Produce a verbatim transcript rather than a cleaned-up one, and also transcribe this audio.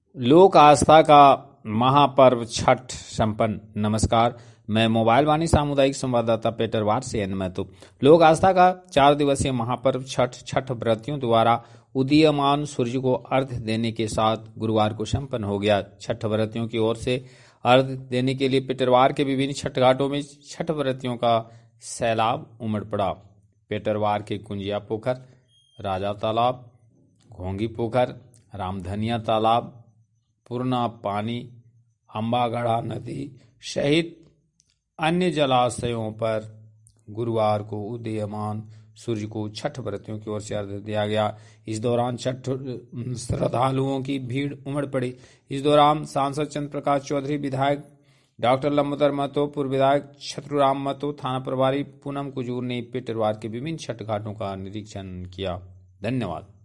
लोक आस्था का महापर्व छठ संपन्न। नमस्कार, मैं मोबाइल वाणी सामुदायिक संवाददाता पेटरवार से एन महतो। लोक आस्था का चार दिवसीय महापर्व छठ छठ व्रतियों द्वारा उदीयमान सूर्य को अर्घ्य देने के साथ गुरुवार को संपन्न हो गया। छठ व्रतियों की ओर से अर्घ्य देने के लिए पेटरवार के विभिन्न छठ घाटों में छठ व्रतियों का सैलाब उमड़ पड़ा। पेटरवार के कुंजिया पोखर, राजा तालाब, घोंगी पोखर, रामधनिया तालाब, पूर्णा पानी, अम्बागढ़ा नदी सहित अन्य जलाशयों पर गुरुवार को उदीयमान सूर्य को छठ व्रतियों की ओर से अर्घ्य दिया गया। इस दौरान छठ श्रद्धालुओं की भीड़ उमड़ पड़ी। इस दौरान सांसद चंद्र प्रकाश चौधरी, विधायक डॉक्टर लंबोदर महतो, पूर्व विधायक छतुराम महतो, थाना प्रभारी पूनम कुजूर ने पेटरवार के विभिन्न छठ घाटों का निरीक्षण किया। धन्यवाद।